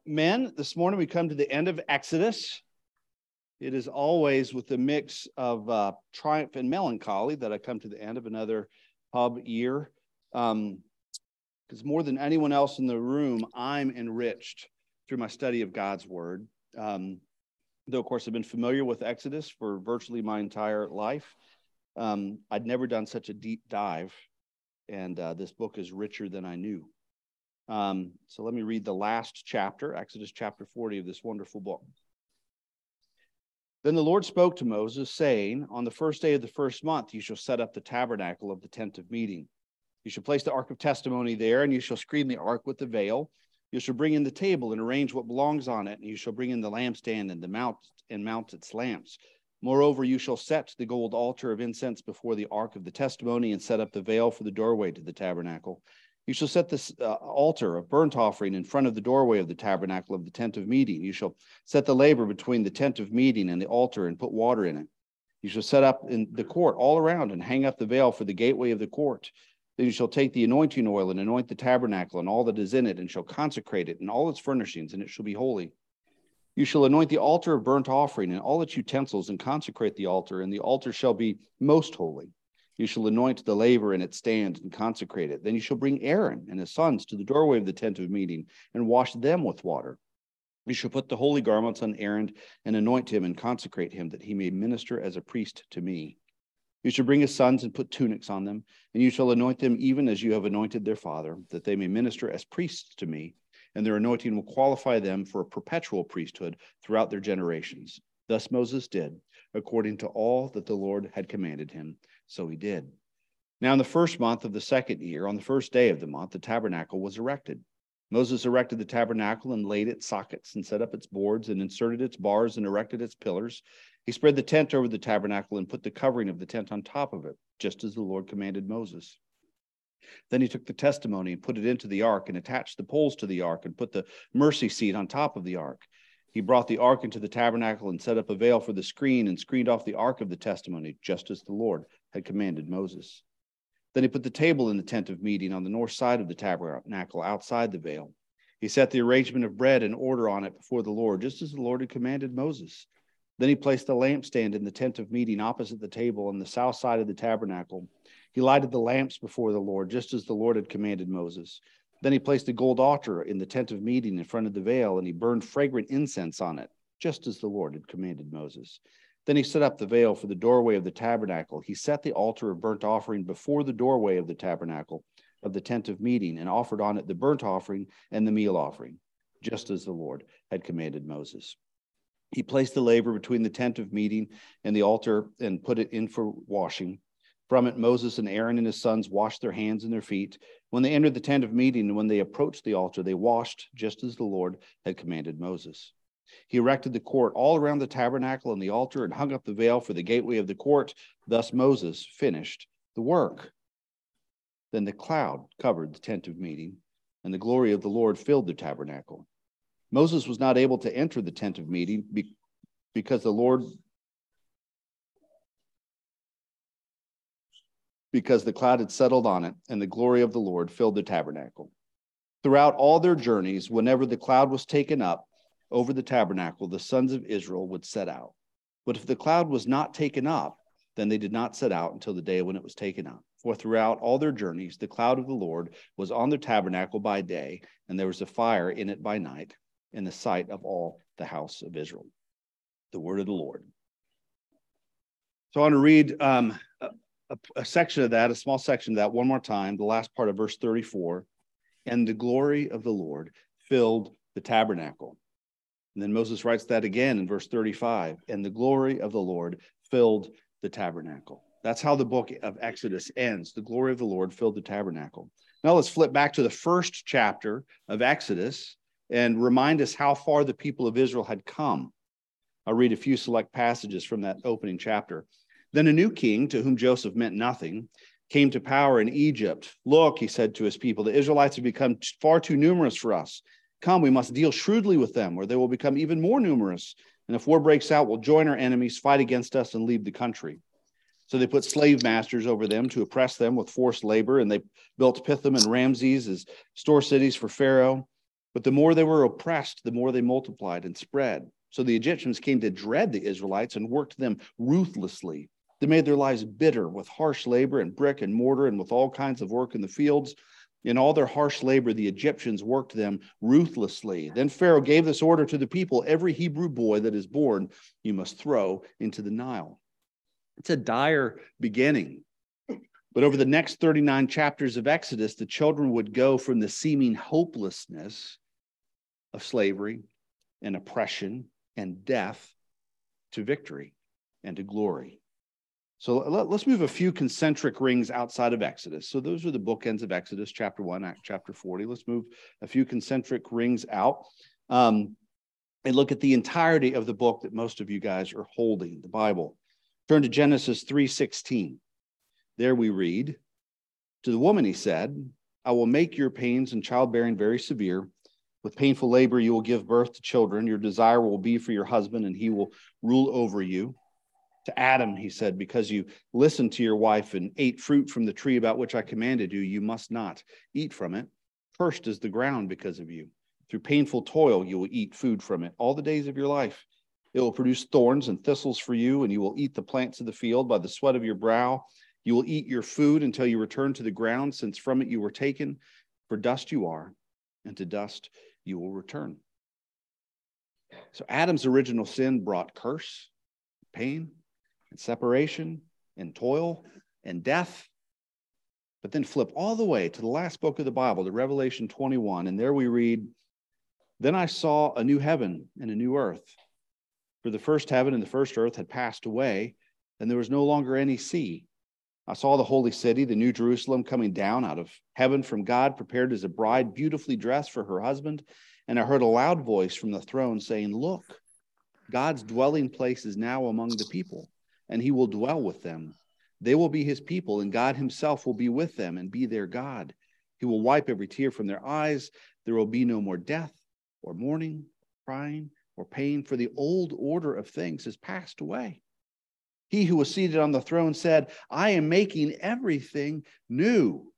Men, this morning we come to the end of Exodus. It is always with a mix of triumph and melancholy that I come to the end of another hub year. Because more than anyone else in the room, I'm enriched through my study of God's Word. Though, of course, I've been familiar with Exodus for virtually my entire life. I'd never done such a deep dive, and this book is richer than I knew. So let me read the last chapter, Exodus chapter 40 of this wonderful book. Then the Lord spoke to Moses, saying, on the first day of the first month, you shall set up the tabernacle of the tent of meeting. You shall place the ark of testimony there, and you shall screen the ark with the veil. You shall bring in the table and arrange what belongs on it, and you shall bring in the lampstand and mount its lamps. Moreover, you shall set the gold altar of incense before the ark of the testimony and set up the veil for the doorway to the tabernacle. You shall set this altar of burnt offering in front of the doorway of the tabernacle of the tent of meeting. You shall set the laver between the tent of meeting and the altar and put water in it. You shall set up in the court all around and hang up the veil for the gateway of the court. Then you shall take the anointing oil and anoint the tabernacle and all that is in it, and shall consecrate it and all its furnishings, and it shall be holy. You shall anoint the altar of burnt offering and all its utensils, and consecrate the altar, and the altar shall be most holy. You shall anoint the laver and its stand and consecrate it. Then you shall bring Aaron and his sons to the doorway of the tent of meeting and wash them with water. You shall put the holy garments on Aaron and anoint him and consecrate him, that he may minister as a priest to me. You shall bring his sons and put tunics on them, and you shall anoint them even as you have anointed their father, that they may minister as priests to me, and their anointing will qualify them for a perpetual priesthood throughout their generations. Thus Moses did, according to all that the Lord had commanded him. So he did. Now in the first month of the second year, on the first day of the month, the tabernacle was erected. Moses erected the tabernacle and laid its sockets and set up its boards and inserted its bars and erected its pillars. He spread the tent over the tabernacle and put the covering of the tent on top of it, just as the Lord commanded Moses. Then he took the testimony and put it into the ark and attached the poles to the ark and put the mercy seat on top of the ark. He brought the ark into the tabernacle and set up a veil for the screen and screened off the ark of the testimony, just as the Lord had commanded Moses. Then he put the table in the tent of meeting on the north side of the tabernacle outside the veil. He set the arrangement of bread in order on it before the Lord, just as the Lord had commanded Moses. Then he placed the lampstand in the tent of meeting opposite the table on the south side of the tabernacle. He lighted the lamps before the Lord, just as the Lord had commanded Moses. Then he placed a gold altar in the tent of meeting in front of the veil, and he burned fragrant incense on it, just as the Lord had commanded Moses. Then he set up the veil for the doorway of the tabernacle. He set the altar of burnt offering before the doorway of the tabernacle of the tent of meeting, and offered on it the burnt offering and the meal offering, just as the Lord had commanded Moses. He placed the laver between the tent of meeting and the altar and put it in for washing. From it, Moses and Aaron and his sons washed their hands and their feet. When they entered the tent of meeting and when they approached the altar, they washed just as the Lord had commanded Moses. He erected the court all around the tabernacle and the altar and hung up the veil for the gateway of the court. Thus Moses finished the work. Then the cloud covered the tent of meeting, and the glory of the Lord filled the tabernacle. Moses was not able to enter the tent of meeting because the cloud had settled on it, and the glory of the Lord filled the tabernacle. Throughout all their journeys, whenever the cloud was taken up over the tabernacle, the sons of Israel would set out. But if the cloud was not taken up, then they did not set out until the day when it was taken up. For throughout all their journeys, the cloud of the Lord was on the tabernacle by day, and there was a fire in it by night, in the sight of all the house of Israel. The word of the Lord. So I want to read a section of that, a small section of that one more time, the last part of verse 34. And the glory of the Lord filled the tabernacle. And then Moses writes that again in verse 35. And the glory of the Lord filled the tabernacle. That's how the book of Exodus ends. The glory of the Lord filled the tabernacle. Now let's flip back to the first chapter of Exodus and remind us how far the people of Israel had come. I'll read a few select passages from that opening chapter. Then a new king, to whom Joseph meant nothing, came to power in Egypt. Look, he said to his people, the Israelites have become far too numerous for us. Come, we must deal shrewdly with them, or they will become even more numerous. And if war breaks out, we'll join our enemies, fight against us, and leave the country. So they put slave masters over them to oppress them with forced labor, and they built Pithom and Ramses as store cities for Pharaoh. But the more they were oppressed, the more they multiplied and spread. So the Egyptians came to dread the Israelites and worked them ruthlessly. They made their lives bitter with harsh labor and brick and mortar and with all kinds of work in the fields. In all their harsh labor, the Egyptians worked them ruthlessly. Then Pharaoh gave this order to the people: every Hebrew boy that is born, you must throw into the Nile. It's a dire beginning. But over the next 39 chapters of Exodus, the children would go from the seeming hopelessness of slavery and oppression and death to victory and to glory. So let's move a few concentric rings outside of Exodus. So those are the bookends of Exodus, chapter 1, Act chapter 40. Let's move a few concentric rings out and look at the entirety of the book that most of you guys are holding, the Bible. Turn to Genesis 3:16. There we read, "To the woman he said, I will make your pains in childbearing very severe. With painful labor you will give birth to children. Your desire will be for your husband, and he will rule over you. To Adam, he said, because you listened to your wife and ate fruit from the tree about which I commanded you, you must not eat from it. Cursed is the ground because of you. Through painful toil you will eat food from it all the days of your life. It will produce thorns and thistles for you, and you will eat the plants of the field. By the sweat of your brow you will eat your food until you return to the ground, since from it you were taken. For dust you are, and to dust you will return." So Adam's original sin brought curse, pain, and separation, and toil, and death. But then flip all the way to the last book of the Bible, to Revelation 21, and there we read, "Then I saw a new heaven and a new earth. For the first heaven and the first earth had passed away, and there was no longer any sea. I saw the holy city, the new Jerusalem, coming down out of heaven from God, prepared as a bride beautifully dressed for her husband. And I heard a loud voice from the throne saying, 'Look, God's dwelling place is now among the people, and he will dwell with them. They will be his people, and God himself will be with them and be their God. He will wipe every tear from their eyes. There will be no more death or mourning, crying, or pain, for the old order of things has passed away.' He who was seated on the throne said, 'I am making everything new.'"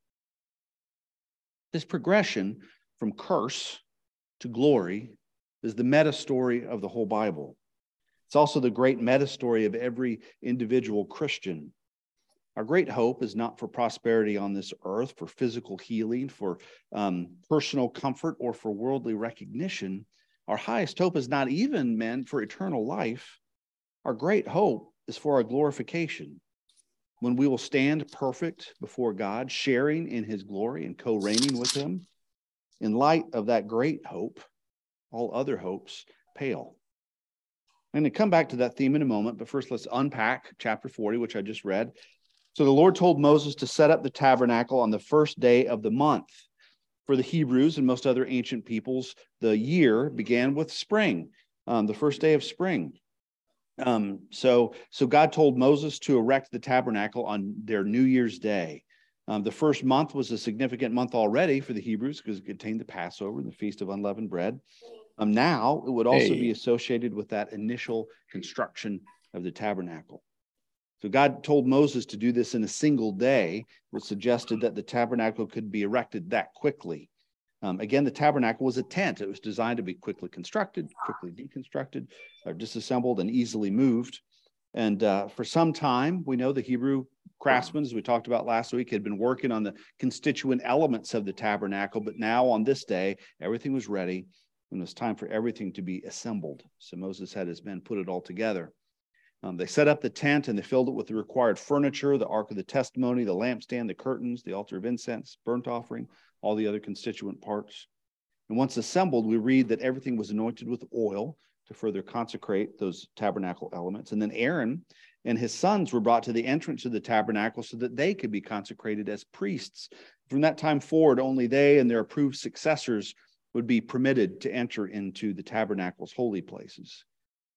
This progression from curse to glory is the meta story of the whole Bible. It's also the great meta story of every individual Christian. Our great hope is not for prosperity on this earth, for physical healing, for personal comfort, or for worldly recognition. Our highest hope is not even meant for eternal life. Our great hope is for our glorification, when we will stand perfect before God, sharing in his glory and co-reigning with him. In light of that great hope, all other hopes pale. I'm going to come back to that theme in a moment, but first let's unpack chapter 40, which I just read. So the Lord told Moses to set up the tabernacle on the first day of the month. For the Hebrews and most other ancient peoples, the year began with spring, the first day of spring. So God told Moses to erect the tabernacle on their New Year's Day. The first month was a significant month already for the Hebrews because it contained the Passover and the Feast of Unleavened Bread. Now it would also be associated with that initial construction of the tabernacle. So God told Moses to do this in a single day, which suggested that the tabernacle could be erected that quickly. Again, the tabernacle was a tent. It was designed to be quickly constructed, quickly deconstructed, or disassembled, and easily moved. And for some time, we know the Hebrew craftsmen, as we talked about last week, had been working on the constituent elements of the tabernacle. But now on this day, everything was ready, and it was time for everything to be assembled. So Moses had his men put it all together. They set up the tent, and they filled it with the required furniture, the Ark of the Testimony, the lampstand, the curtains, the altar of incense, burnt offering, all the other constituent parts. And once assembled, we read that everything was anointed with oil to further consecrate those tabernacle elements. And then Aaron and his sons were brought to the entrance of the tabernacle so that they could be consecrated as priests. From that time forward, only they and their approved successors would be permitted to enter into the tabernacle's holy places.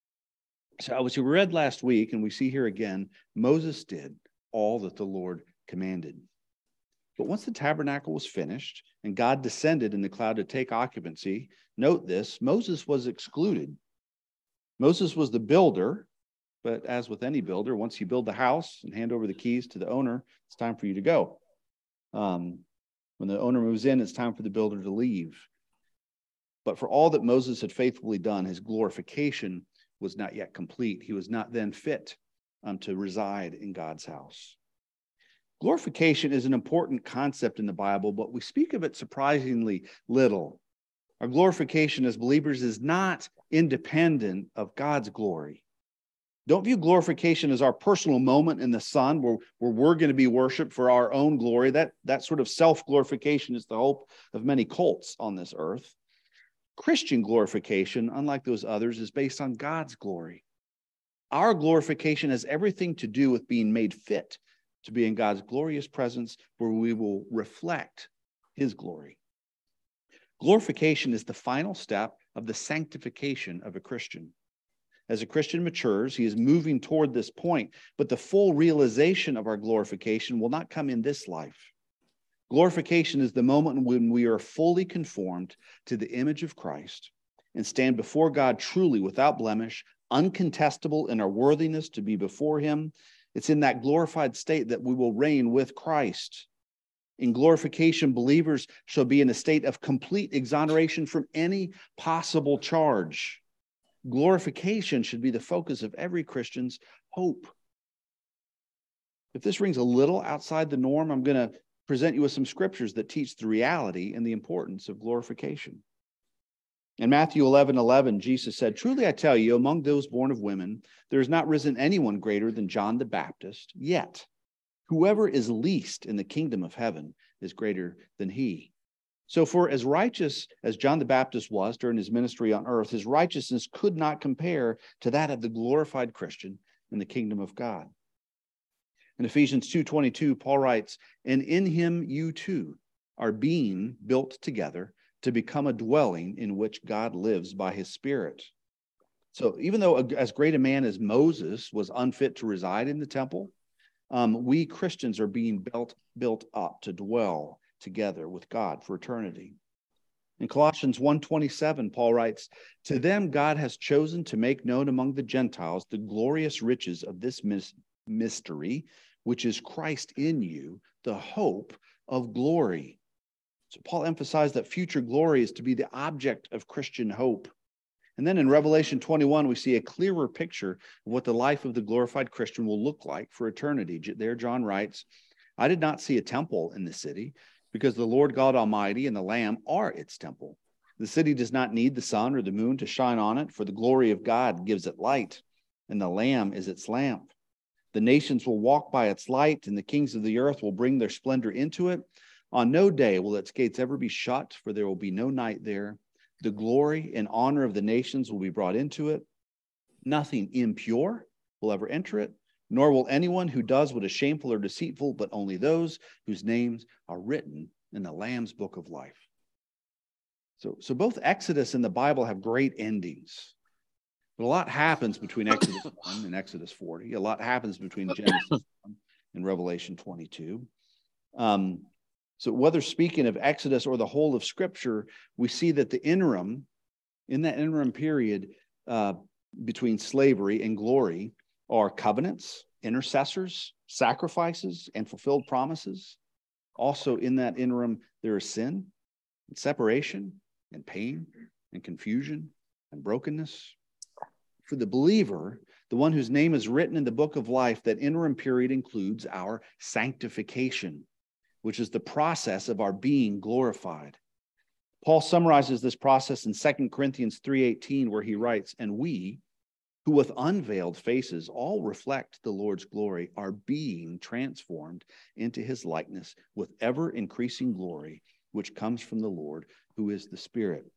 So as we read last week, and we see here again, Moses did all that the Lord commanded. But once the tabernacle was finished and God descended in the cloud to take occupancy, note this, Moses was excluded. Moses was the builder, but as with any builder, once you build the house and hand over the keys to the owner, it's time for you to go. When the owner moves in, it's time for the builder to leave. But for all that Moses had faithfully done, his glorification was not yet complete. He was not then fit to reside in God's house. Glorification is an important concept in the Bible, but we speak of it surprisingly little. Our glorification as believers is not independent of God's glory. Don't view glorification as our personal moment in the sun where we're going to be worshiped for our own glory. That sort of self-glorification is the hope of many cults on this earth. Christian glorification, unlike those others, is based on God's glory. Our glorification has everything to do with being made fit to be in God's glorious presence where we will reflect his glory. Glorification is the final step of the sanctification of a Christian. As a Christian matures, he is moving toward this point, but the full realization of our glorification will not come in this life. Glorification is the moment when we are fully conformed to the image of Christ and stand before God truly without blemish, uncontestable in our worthiness to be before him. It's in that glorified state that we will reign with Christ. In glorification, believers shall be in a state of complete exoneration from any possible charge. Glorification should be the focus of every Christian's hope. If this rings a little outside the norm, I'm going to present you with some scriptures that teach the reality and the importance of glorification. In Matthew 11:11, Jesus said, "Truly I tell you, among those born of women, there has not risen anyone greater than John the Baptist, yet whoever is least in the kingdom of heaven is greater than he." So for as righteous as John the Baptist was during his ministry on earth, his righteousness could not compare to that of the glorified Christian in the kingdom of God. In Ephesians 2:22, Paul writes, "And in him you too are being built together to become a dwelling in which God lives by his Spirit." So even though as great a man as Moses was unfit to reside in the temple, we Christians are being built up to dwell together with God for eternity. In Colossians 1:27, Paul writes, "To them God has chosen to make known among the Gentiles the glorious riches of this mystery, which is Christ in you, the hope of glory." So Paul emphasized that future glory is to be the object of Christian hope. And then in Revelation 21, we see a clearer picture of what the life of the glorified Christian will look like for eternity. There, John writes, "I did not see a temple in the city, because the Lord God Almighty and the Lamb are its temple. The city does not need the sun or the moon to shine on it, for the glory of God gives it light, and the Lamb is its lamp. The nations will walk by its light, and the kings of the earth will bring their splendor into it. On no day will its gates ever be shut, for there will be no night there. The glory and honor of the nations will be brought into it. Nothing impure will ever enter it, nor will anyone who does what is shameful or deceitful, but only those whose names are written in the Lamb's book of life." So both Exodus and the Bible have great endings. But a lot happens between Exodus 1 and Exodus 40. A lot happens between Genesis 1 and Revelation 22. So whether speaking of Exodus or the whole of Scripture, we see that in that interim period between slavery and glory, are covenants, intercessors, sacrifices, and fulfilled promises. Also in that interim, there is sin and separation and pain and confusion and brokenness. For the believer, the one whose name is written in the book of life, that interim period includes our sanctification, which is the process of our being glorified. Paul summarizes this process in 2 Corinthians 3:18, where he writes, "And we, who with unveiled faces all reflect the Lord's glory, are being transformed into his likeness with ever increasing glory, which comes from the Lord, who is the Spirit."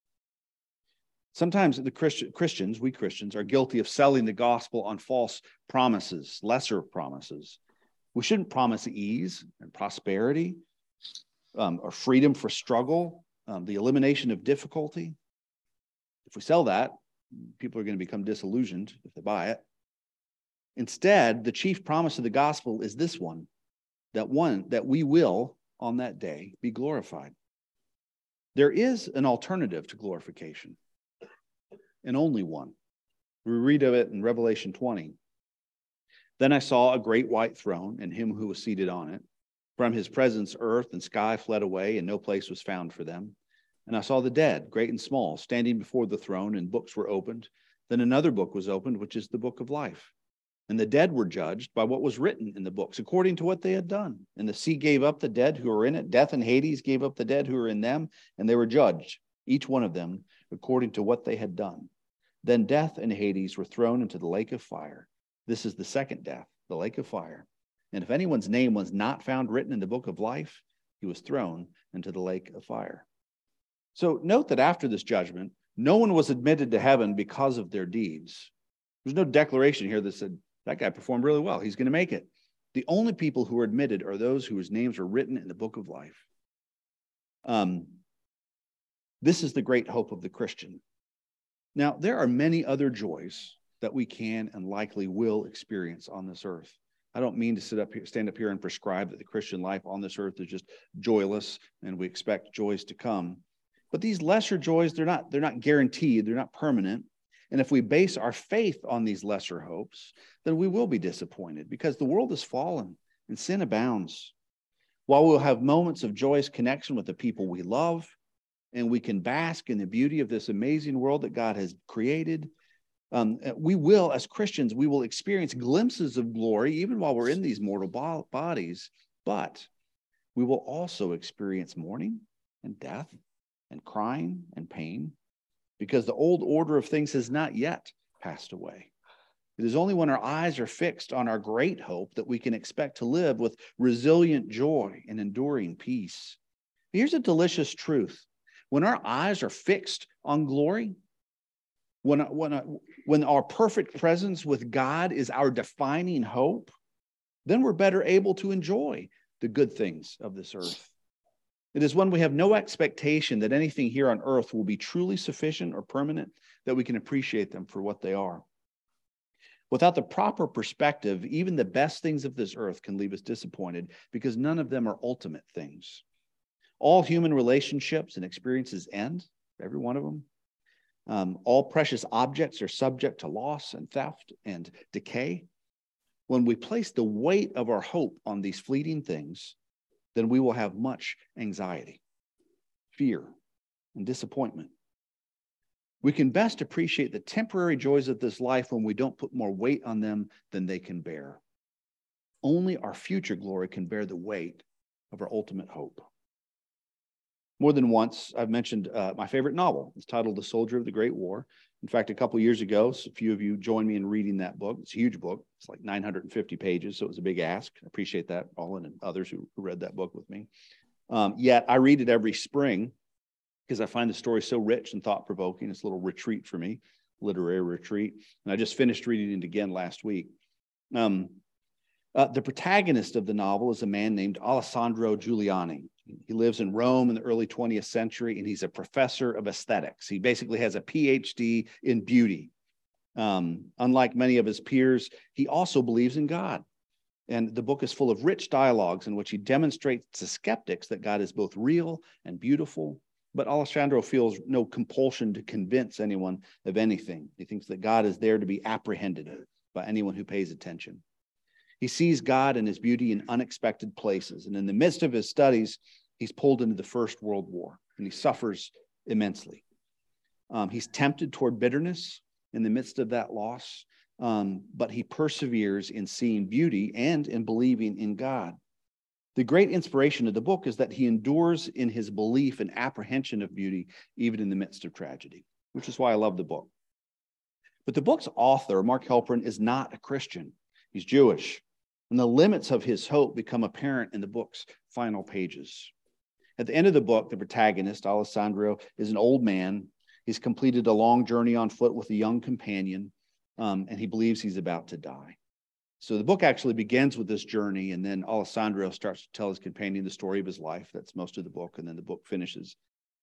Sometimes we Christians, are guilty of selling the gospel on false promises, lesser promises. We shouldn't promise ease and prosperity, or freedom for struggle, the elimination of difficulty. If we sell that, people are going to become disillusioned if they buy it. Instead, the chief promise of the gospel is this one, that we will, on that day, be glorified. There is an alternative to glorification, and only one. We read of it in Revelation 20. "Then I saw a great white throne and him who was seated on it. From his presence, earth and sky fled away, and no place was found for them. And I saw the dead, great and small, standing before the throne, and books were opened. Then another book was opened, which is the book of life. And the dead were judged by what was written in the books, according to what they had done. And the sea gave up the dead who were in it. Death and Hades gave up the dead who were in them, and they were judged, each one of them, according to what they had done. Then death and Hades were thrown into the lake of fire. This is the second death, the lake of fire. And if anyone's name was not found written in the book of life, he was thrown into the lake of fire. So note that after this judgment, no one was admitted to heaven because of their deeds. There's no declaration here that said, that guy performed really well, he's going to make it. The only people who are admitted are those whose names are written in the book of life. This is the great hope of the Christian. Now, there are many other joys that we can and likely will experience on this earth. I don't mean to stand up here and prescribe that the Christian life on this earth is just joyless and we expect joys to come. But these lesser joys, they're not guaranteed, they're not permanent. And if we base our faith on these lesser hopes, then we will be disappointed because the world is fallen and sin abounds. While we'll have moments of joyous connection with the people we love, and we can bask in the beauty of this amazing world that God has created, we will, as Christians, we will experience glimpses of glory even while we're in these mortal bodies, but we will also experience mourning and death and crying and pain because the old order of things has not yet passed away. It is only when our eyes are fixed on our great hope that we can expect to live with resilient joy and enduring peace. Here's a delicious truth. When our eyes are fixed on glory, when our perfect presence with God is our defining hope, then we're better able to enjoy the good things of this earth. It is when we have no expectation that anything here on earth will be truly sufficient or permanent that we can appreciate them for what they are. Without the proper perspective, even the best things of this earth can leave us disappointed because none of them are ultimate things. All human relationships and experiences end, every one of them. All precious objects are subject to loss and theft and decay. When we place the weight of our hope on these fleeting things, then we will have much anxiety, fear, and disappointment. We can best appreciate the temporary joys of this life when we don't put more weight on them than they can bear. Only our future glory can bear the weight of our ultimate hope. More than once, I've mentioned my favorite novel. It's titled The Soldier of the Great War. In fact, a couple years ago, a few of you joined me in reading that book. It's a huge book. It's like 950 pages, so it was a big ask. I appreciate that, Olin and others who read that book with me. Yet I read it every spring because I find the story so rich and thought-provoking. It's a little retreat for me, literary retreat. And I just finished reading it again last week. The protagonist of the novel is a man named Alessandro Giuliani. He lives in Rome in the early 20th century, and he's a professor of aesthetics. He basically has a PhD in beauty. Unlike many of his peers, he also believes in God. And the book is full of rich dialogues in which he demonstrates to skeptics that God is both real and beautiful. But Alessandro feels no compulsion to convince anyone of anything. He thinks that God is there to be apprehended by anyone who pays attention. He sees God and his beauty in unexpected places. And in the midst of his studies, he's pulled into the First World War, and he suffers immensely. He's tempted toward bitterness in the midst of that loss, but he perseveres in seeing beauty and in believing in God. The great inspiration of the book is that he endures in his belief and apprehension of beauty, even in the midst of tragedy, which is why I love the book. But the book's author, Mark Halperin, is not a Christian. He's Jewish. And the limits of his hope become apparent in the book's final pages. At the end of the book, the protagonist, Alessandro, is an old man. He's completed a long journey on foot with a young companion, and he believes he's about to die. So the book actually begins with this journey, and then Alessandro starts to tell his companion the story of his life. That's most of the book, and then the book finishes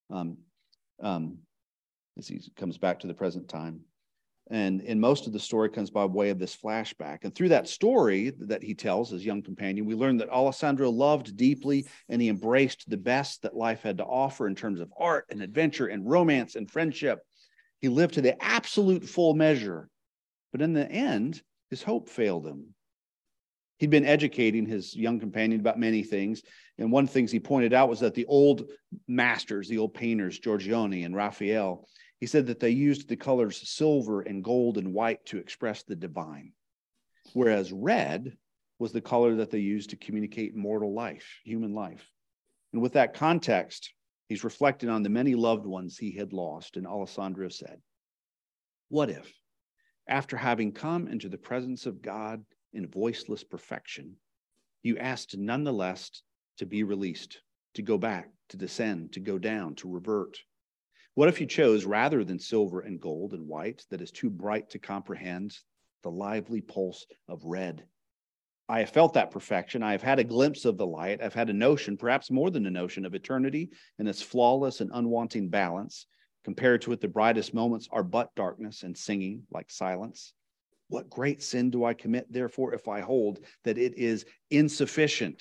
as he comes back to the present time. And most of the story comes by way of this flashback. And through that story that he tells his young companion, we learn that Alessandro loved deeply and he embraced the best that life had to offer in terms of art and adventure and romance and friendship. He lived to the absolute full measure. But in the end, his hope failed him. He'd been educating his young companion about many things. And one of the things he pointed out was that the old masters, the old painters, Giorgione and Raphael, he said that they used the colors silver and gold and white to express the divine, whereas red was the color that they used to communicate mortal life, human life. And with that context, he's reflecting on the many loved ones he had lost. And Alessandro said, what if, after having come into the presence of God in voiceless perfection, you asked nonetheless to be released, to go back, to descend, to go down, to revert? What if you chose, rather than silver and gold and white that is too bright to comprehend, the lively pulse of red? I have felt that perfection. I have had a glimpse of the light. I've had a notion, perhaps more than a notion, of eternity and its flawless and unwanting balance. Compared to it, the brightest moments are but darkness and singing like silence. What great sin do I commit, therefore, if I hold that it is insufficient?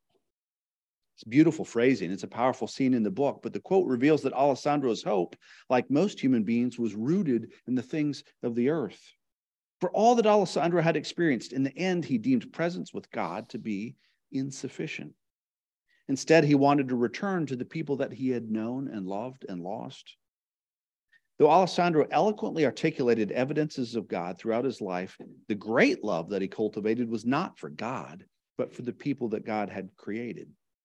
It's beautiful phrasing. It's a powerful scene in the book, but the quote reveals that Alessandro's hope, like most human beings, was rooted in the things of the earth. For all that Alessandro had experienced, in the end, he deemed presence with God to be insufficient. Instead, he wanted to return to the people that he had known and loved and lost. Though Alessandro eloquently articulated evidences of God throughout his life, the great love that he cultivated was not for God, but for the people that God had created.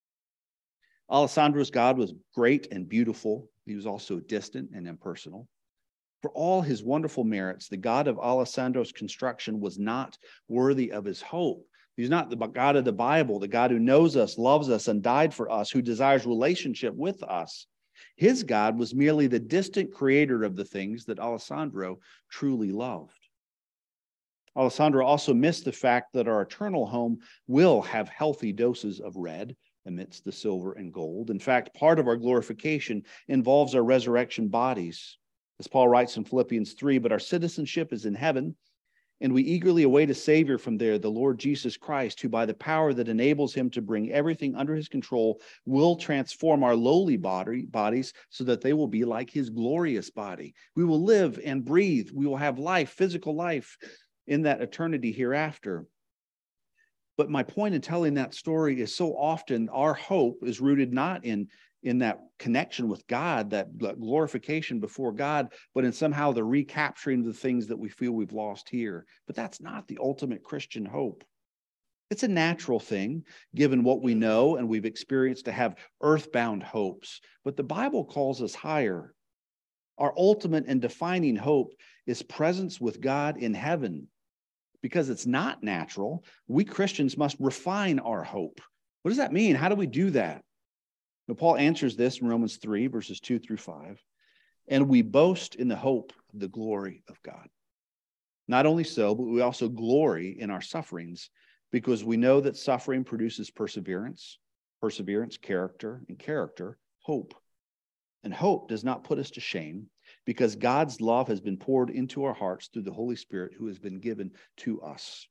Alessandro's God was great and beautiful. He was also distant and impersonal. For all his wonderful merits, the God of Alessandro's construction was not worthy of his hope. He's not the God of the Bible, the God who knows us, loves us, and died for us, who desires relationship with us. His God was merely the distant creator of the things that Alessandro truly loved. Alessandro also missed the fact that our eternal home will have healthy doses of red amidst the silver and gold. In fact, part of our glorification involves our resurrection bodies. As Paul writes in Philippians 3, but our citizenship is in heaven, and we eagerly await a Savior from there, the Lord Jesus Christ, who by the power that enables him to bring everything under his control will transform our lowly bodies so that they will be like his glorious body. We will live and breathe. We will have life, physical life, in that eternity hereafter. But my point in telling that story is so often our hope is rooted not in that connection with God, that glorification before God, but in somehow the recapturing of the things that we feel we've lost here. But that's not the ultimate Christian hope. It's a natural thing, given what we know and we've experienced, to have earthbound hopes. But the Bible calls us higher. Our ultimate and defining hope is presence with God in heaven. Because it's not natural, we Christians must refine our hope. What does that mean? How do we do that? Now, Paul answers this in Romans 3, verses 2 through 5. And we boast in the hope of the glory of God. Not only so, but we also glory in our sufferings, because we know that suffering produces perseverance, perseverance, character, and character, hope. And hope does not put us to shame, because God's love has been poured into our hearts through the Holy Spirit who has been given to us.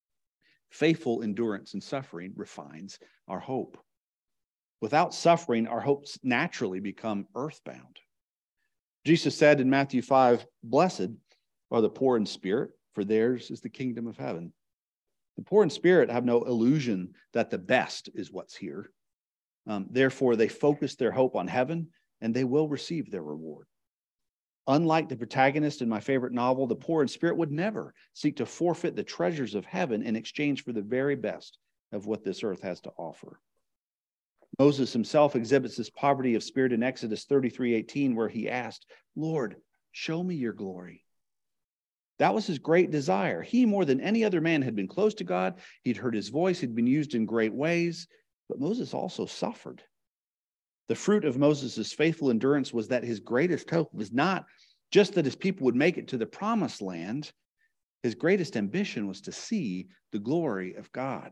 Faithful endurance in suffering refines our hope. Without suffering, our hopes naturally become earthbound. Jesus said in Matthew 5, blessed are the poor in spirit, for theirs is the kingdom of heaven. The poor in spirit have no illusion that the best is what's here. Therefore, they focus their hope on heaven, and they will receive their reward. Unlike the protagonist in my favorite novel, the poor in spirit would never seek to forfeit the treasures of heaven in exchange for the very best of what this earth has to offer. Moses himself exhibits this poverty of spirit in Exodus 33:18, where he asked, Lord, show me your glory. That was his great desire. He, more than any other man, had been close to God. He'd heard his voice. He'd been used in great ways. But Moses also suffered. The fruit of Moses' faithful endurance was that his greatest hope was not just that his people would make it to the promised land. His greatest ambition was to see the glory of God.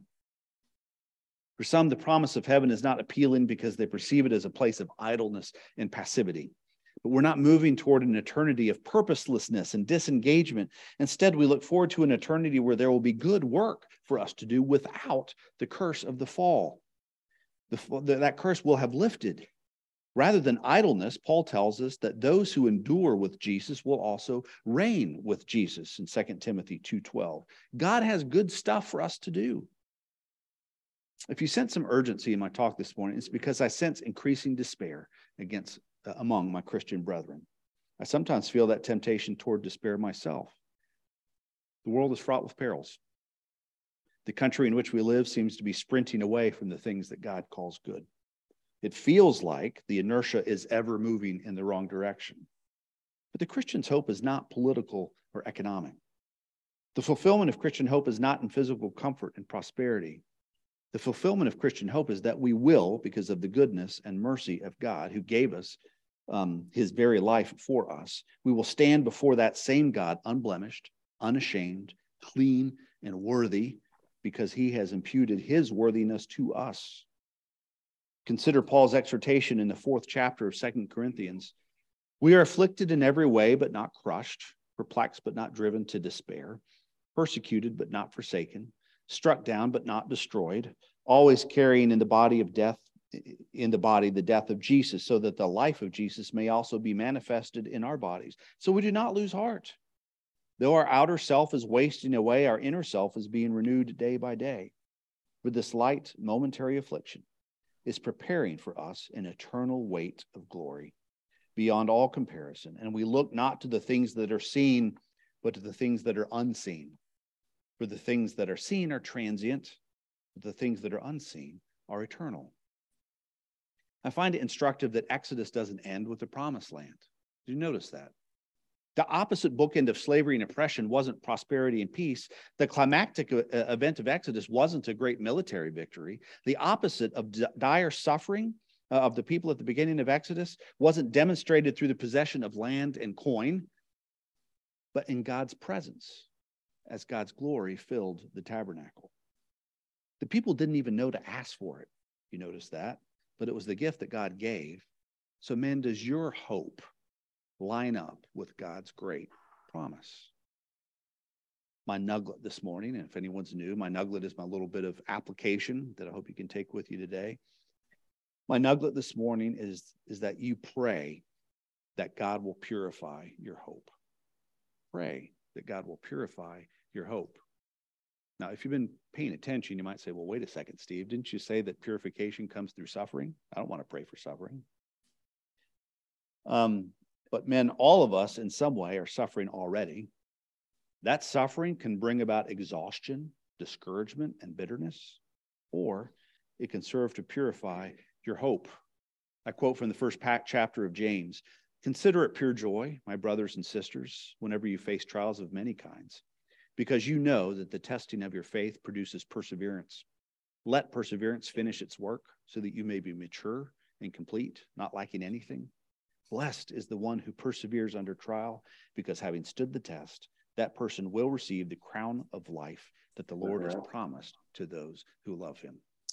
For some, the promise of heaven is not appealing because they perceive it as a place of idleness and passivity. But we're not moving toward an eternity of purposelessness and disengagement. Instead, we look forward to an eternity where there will be good work for us to do without the curse of the fall. That curse will have lifted. Rather than idleness, Paul tells us that those who endure with Jesus will also reign with Jesus in 2 Timothy 2:12. God has good stuff for us to do. If you sense some urgency in my talk this morning, it's because I sense increasing despair among my Christian brethren. I sometimes feel that temptation toward despair myself. The world is fraught with perils. The country in which we live seems to be sprinting away from the things that God calls good. It feels like the inertia is ever moving in the wrong direction. But the Christian's hope is not political or economic. The fulfillment of Christian hope is not in physical comfort and prosperity. The fulfillment of Christian hope is that we will, because of the goodness and mercy of God who gave us his very life for us, we will stand before that same God unblemished, unashamed, clean, and worthy, because he has imputed his worthiness to us. Consider Paul's exhortation in the 4th chapter of 2 Corinthians. We are afflicted in every way, but not crushed, perplexed, but not driven to despair, persecuted, but not forsaken, struck down, but not destroyed, always carrying in the body the death of Jesus, so that the life of Jesus may also be manifested in our bodies. So we do not lose heart. Though our outer self is wasting away, our inner self is being renewed day by day. For this light, momentary affliction is preparing for us an eternal weight of glory beyond all comparison. And we look not to the things that are seen, but to the things that are unseen. For the things that are seen are transient, but the things that are unseen are eternal. I find it instructive that Exodus doesn't end with the promised land. Did you notice that? The opposite bookend of slavery and oppression wasn't prosperity and peace. The climactic event of Exodus wasn't a great military victory. The opposite of dire suffering of the people at the beginning of Exodus wasn't demonstrated through the possession of land and coin, but in God's presence, as God's glory filled the tabernacle. The people didn't even know to ask for it. You notice that? But it was the gift that God gave. So, men, does your hope line up with God's great promise? My nugget this morning, and if anyone's new, my nugget is my little bit of application that I hope you can take with you today. My nugget this morning is that you pray that God will purify your hope. Pray that God will purify your hope. Now, if you've been paying attention, you might say, well, wait a second, Steve, didn't you say that purification comes through suffering? I don't want to pray for suffering. But men, all of us in some way are suffering already. That suffering can bring about exhaustion, discouragement, and bitterness, or it can serve to purify your hope. I quote from the first chapter of James, "Consider it pure joy, my brothers and sisters, whenever you face trials of many kinds, because you know that the testing of your faith produces perseverance. Let perseverance finish its work so that you may be mature and complete, not lacking anything. Blessed is the one who perseveres under trial, because having stood the test, that person will receive the crown of life that the Lord has promised to those who love him."